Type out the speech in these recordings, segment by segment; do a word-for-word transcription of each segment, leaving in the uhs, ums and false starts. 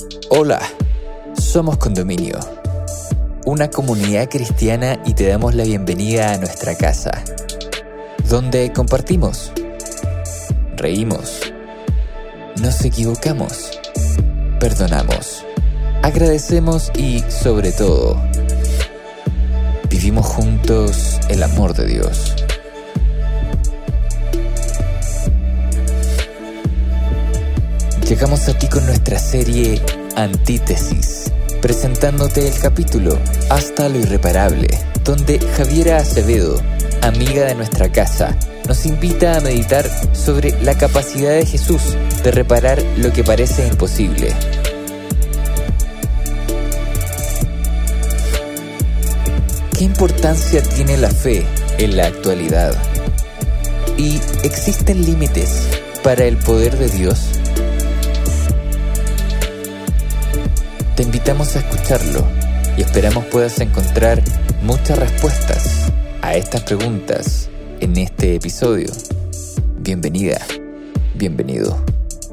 Hola, somos Condominio, una comunidad cristiana, y te damos la bienvenida a nuestra casa, donde compartimos, reímos, nos equivocamos, perdonamos, agradecemos y, sobre todo, vivimos juntos el amor de Dios. Llegamos a ti con nuestra serie Antítesis, presentándote el capítulo Hasta lo Irreparable, donde Javiera Acevedo, amiga de nuestra casa, nos invita a meditar sobre la capacidad de Jesús de reparar lo que parece imposible. ¿Qué importancia tiene la fe en la actualidad? ¿Y existen límites para el poder de Dios? Te invitamos a escucharlo y esperamos puedas encontrar muchas respuestas a estas preguntas en este episodio. Bienvenida, bienvenido.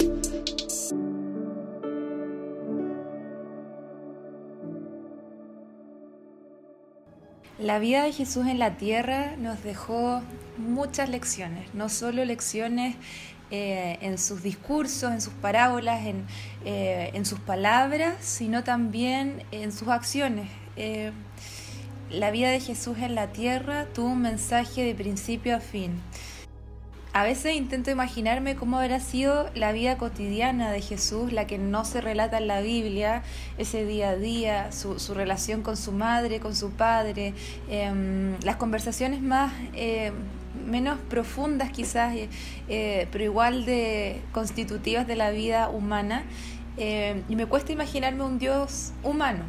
La vida de Jesús en la tierra nos dejó muchas lecciones, no solo lecciones eh, en sus discursos, en sus parábolas, en, eh, en sus palabras, sino también en sus acciones. Eh, la vida de Jesús en la tierra tuvo un mensaje de principio a fin. A veces intento imaginarme cómo habrá sido la vida cotidiana de Jesús, la que no se relata en la Biblia, ese día a día, su, su relación con su madre, con su padre, eh, las conversaciones más eh, menos profundas quizás, eh, eh, pero igual de constitutivas de la vida humana. Eh, y me cuesta imaginarme un Dios humano.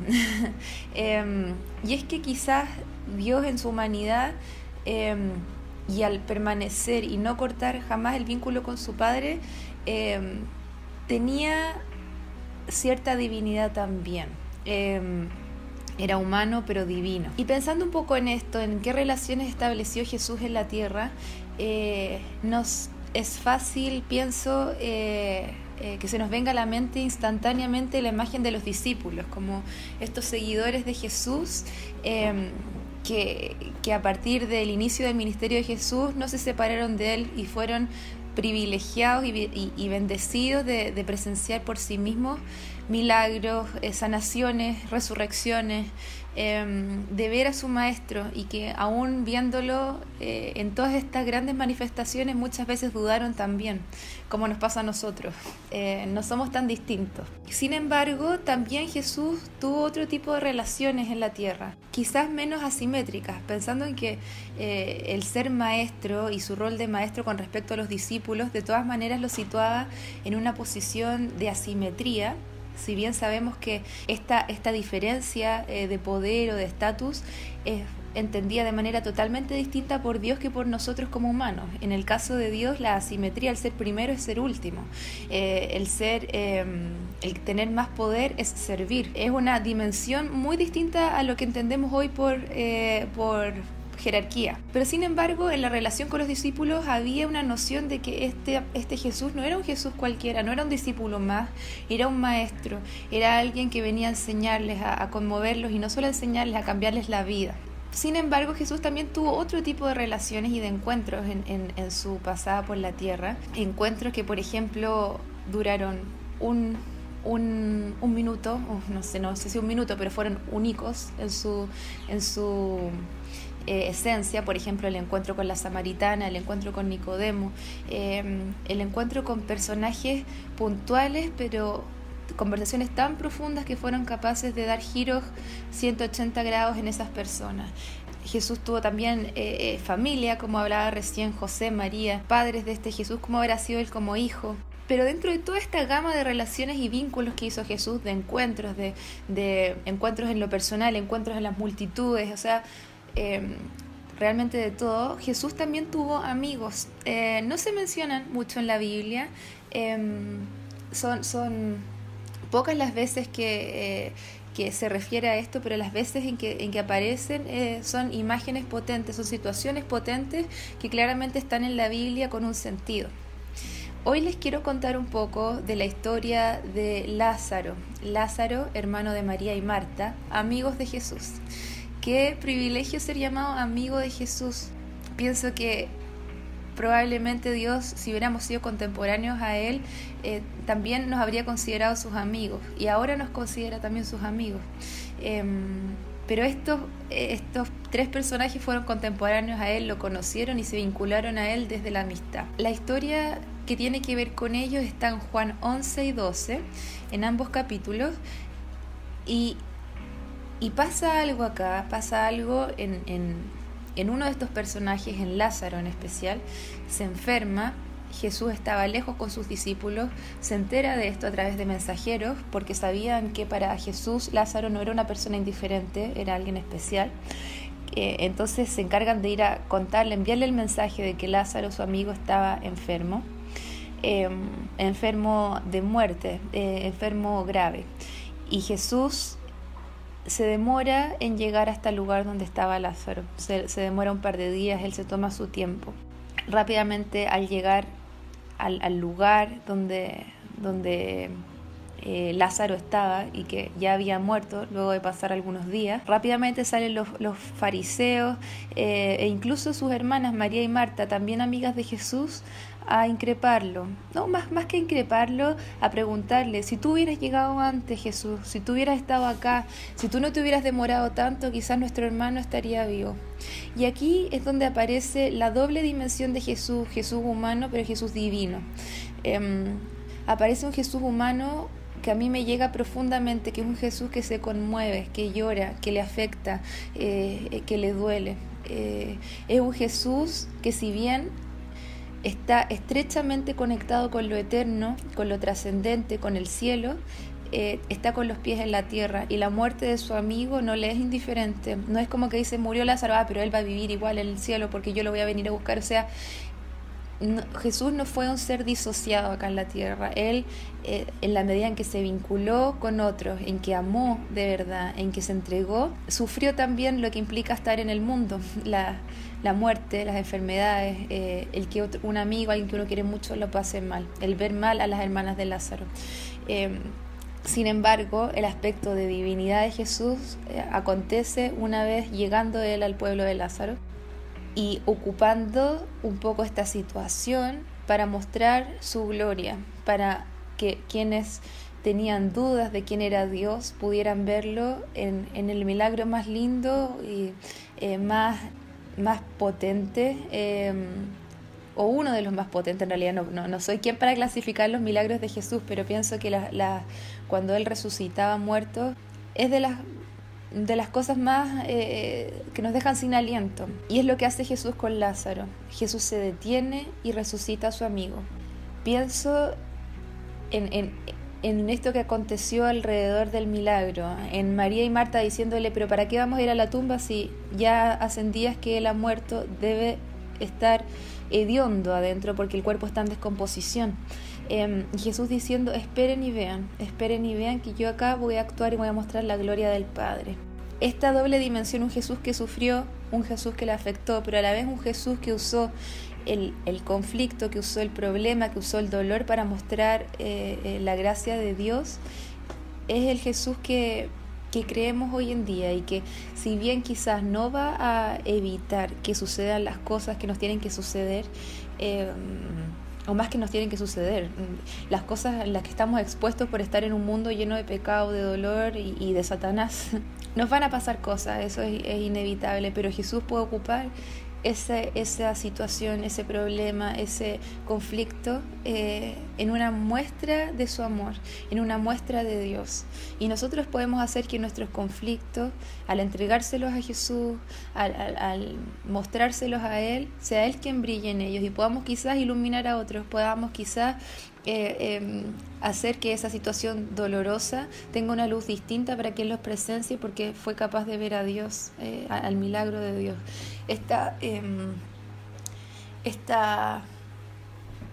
eh, y es que quizás Dios en su humanidad, eh, y al permanecer y no cortar jamás el vínculo con su Padre, eh, tenía cierta divinidad también. Eh, era humano pero divino. Y pensando un poco en esto, en qué relaciones estableció Jesús en la tierra, eh, nos es fácil, pienso, eh, eh, que se nos venga a la mente instantáneamente la imagen de los discípulos, como estos seguidores de Jesús, eh, Que, que a partir del inicio del ministerio de Jesús no se separaron de él y fueron privilegiados y, y, y bendecidos de, de presenciar por sí mismos milagros, eh, sanaciones, resurrecciones, eh, de ver a su maestro, y que aún viéndolo eh, en todas estas grandes manifestaciones muchas veces dudaron también, como nos pasa a nosotros. Eh, no somos tan distintos. Sin embargo, también Jesús tuvo otro tipo de relaciones en la tierra, quizás menos asimétricas, pensando en que eh, el ser maestro y su rol de maestro con respecto a los discípulos de todas maneras lo situaba en una posición de asimetría. Si bien sabemos que esta, esta diferencia eh, de poder o de estatus es entendida de manera totalmente distinta por Dios que por nosotros como humanos. En el caso de Dios, la asimetría, el ser primero es ser último. Eh, el ser, eh, el tener más poder es servir. Es una dimensión muy distinta a lo que entendemos hoy por, eh, por jerarquía. Pero sin embargo, en la relación con los discípulos había una noción de que este, este Jesús no era un Jesús cualquiera, no era un discípulo más, era un maestro, era alguien que venía a enseñarles, a, a conmoverlos, y no solo a enseñarles, a cambiarles la vida. Sin embargo, Jesús también tuvo otro tipo de relaciones y de encuentros en, en, en su pasada por la tierra. Encuentros que, por ejemplo, duraron un, un, un minuto, no sé, no sé si un minuto, pero fueron únicos en su, en su eh, esencia. Por ejemplo, el encuentro con la samaritana, el encuentro con Nicodemo, eh, el encuentro con personajes puntuales, pero conversaciones tan profundas que fueron capaces de dar giros ciento ochenta grados en esas personas. Jesús tuvo también eh, eh, familia, como hablaba recién José, María, padres de este Jesús, cómo habrá sido él como hijo. Pero dentro de toda esta gama de relaciones y vínculos que hizo Jesús, de encuentros, de, de encuentros en lo personal, encuentros en las multitudes, o sea, eh, realmente de todo, Jesús también tuvo amigos. Eh, no se mencionan mucho en la Biblia, eh, son... son pocas las veces que, eh, que se refiere a esto, pero las veces en que, en que aparecen eh, son imágenes potentes, son situaciones potentes que claramente están en la Biblia con un sentido. Hoy les quiero contar un poco de la historia de Lázaro. Lázaro, hermano de María y Marta, amigos de Jesús. Qué privilegio ser llamado amigo de Jesús. Pienso que probablemente Dios, si hubiéramos sido contemporáneos a Él, eh, también nos habría considerado sus amigos. Y ahora nos considera también sus amigos. Eh, pero estos, estos tres personajes fueron contemporáneos a Él, lo conocieron y se vincularon a Él desde la amistad. La historia que tiene que ver con ellos está en Juan once y doce, en ambos capítulos, y, y pasa algo acá, pasa algo en, en, en uno de estos personajes, en Lázaro en especial. Se enferma, Jesús estaba lejos con sus discípulos, se entera de esto a través de mensajeros, porque sabían que para Jesús Lázaro no era una persona indiferente, era alguien especial. Eh, entonces se encargan de ir a contarle, enviarle el mensaje de que Lázaro, su amigo, estaba enfermo. Eh, enfermo de muerte, eh, enfermo grave, y Jesús se demora en llegar hasta el lugar donde estaba Lázaro, se, se demora un par de días, él se toma su tiempo. Rápidamente, al llegar al, al lugar donde, donde eh, Lázaro estaba y que ya había muerto luego de pasar algunos días, rápidamente salen los, los fariseos eh, e incluso sus hermanas María y Marta, también amigas de Jesús, a increparlo, no, más, más que increparlo, a preguntarle: si tú hubieras llegado antes, Jesús, si tú hubieras estado acá, si tú no te hubieras demorado tanto, quizás nuestro hermano estaría vivo. Y aquí es donde aparece la doble dimensión de Jesús, Jesús humano, pero Jesús divino. Eh, aparece un Jesús humano que a mí me llega profundamente, que es un Jesús que se conmueve, que llora, que le afecta, eh, que le duele. Eh, es un Jesús que, si bien está estrechamente conectado con lo eterno, con lo trascendente, con el cielo, eh, está con los pies en la tierra, y la muerte de su amigo no le es indiferente. No es como que dice: murió Lázaro, ah, pero él va a vivir igual en el cielo porque yo lo voy a venir a buscar. O sea, no, Jesús no fue un ser disociado acá en la tierra. Él, eh, en la medida en que se vinculó con otros, en que amó de verdad, en que se entregó, sufrió también lo que implica estar en el mundo, la la muerte, las enfermedades, eh, el que otro, un amigo, alguien que uno quiere mucho, lo pase mal, el ver mal a las hermanas de Lázaro. Eh, sin embargo, el aspecto de divinidad de Jesús eh, acontece una vez llegando él al pueblo de Lázaro y ocupando un poco esta situación para mostrar su gloria, para que quienes tenían dudas de quién era Dios pudieran verlo en, en el milagro más lindo y eh, más más potente, eh, o uno de los más potentes. En realidad no, no, no soy quien para clasificar los milagros de Jesús, pero pienso que la, la, cuando Él resucitaba muertos es de las, de las cosas más eh, que nos dejan sin aliento, y es lo que hace Jesús con Lázaro. Jesús se detiene y resucita a su amigo. Pienso en, en en esto que aconteció alrededor del milagro, en María y Marta diciéndole: pero ¿para qué vamos a ir a la tumba si ya hacen días que él ha muerto? Debe estar hediondo adentro porque el cuerpo está en descomposición. Eh, Jesús diciendo: esperen y vean, esperen y vean que yo acá voy a actuar y voy a mostrar la gloria del Padre. Esta doble dimensión, un Jesús que sufrió, un Jesús que le afectó, pero a la vez un Jesús que usó El, el conflicto, que usó el problema, que usó el dolor para mostrar eh, eh, la gracia de Dios, es el Jesús que, que creemos hoy en día, y que, si bien quizás no va a evitar que sucedan las cosas que nos tienen que suceder, eh, o más que nos tienen que suceder, las cosas en las que estamos expuestos por estar en un mundo lleno de pecado, de dolor y, y de Satanás, nos van a pasar cosas, eso es, es inevitable, pero Jesús puede ocupar Esa, esa situación, ese problema, ese conflicto eh, en una muestra de su amor, en una muestra de Dios. Y nosotros podemos hacer que nuestros conflictos, al entregárselos a Jesús, al, al, al mostrárselos a Él, sea Él quien brille en ellos, y podamos quizás iluminar a otros, podamos quizás eh, eh, hacer que esa situación dolorosa tenga una luz distinta para que Él los presencie, porque fue capaz de ver a Dios, eh, al milagro de Dios. Esta, eh, esta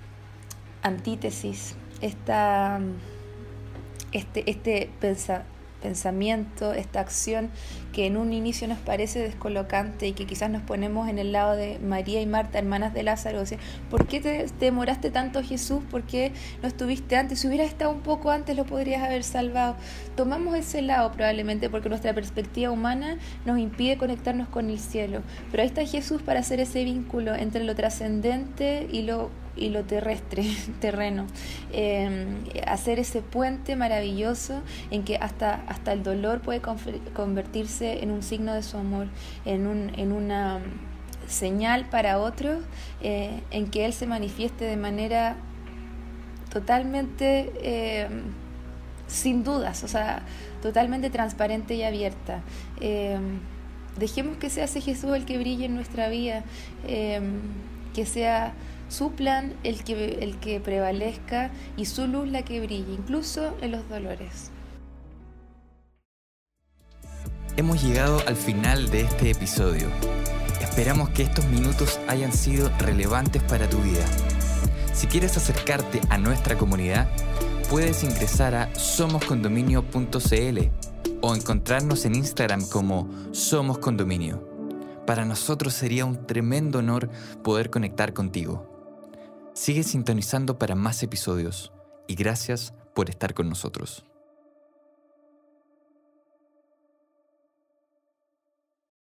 antítesis, esta, este, este pensa, pensamiento, esta acción que en un inicio nos parece descolocante y que quizás nos ponemos en el lado de María y Marta, hermanas de Lázaro, o sea, ¿por qué te, te demoraste tanto, Jesús? ¿Por qué no estuviste antes? Si hubieras estado un poco antes lo podrías haber salvado. Tomamos ese lado probablemente porque nuestra perspectiva humana nos impide conectarnos con el cielo, pero ahí está Jesús para hacer ese vínculo entre lo trascendente y lo y lo terrestre, terreno, eh, hacer ese puente maravilloso en que hasta, hasta el dolor puede convertirse en un signo de su amor, en, un, en una señal para otros, eh, en que Él se manifieste de manera totalmente eh, sin dudas, o sea, totalmente transparente y abierta. Eh, dejemos que sea ese Jesús el que brille en nuestra vida, eh, que sea su plan el que, el que prevalezca y su luz la que brille, incluso en los dolores. Hemos llegado al final de este episodio. Esperamos que estos minutos hayan sido relevantes para tu vida. Si quieres acercarte a nuestra comunidad, puedes ingresar a somos condominio punto c l o encontrarnos en Instagram como Somos Condominio. Para nosotros sería un tremendo honor poder conectar contigo. Sigue sintonizando para más episodios y gracias por estar con nosotros.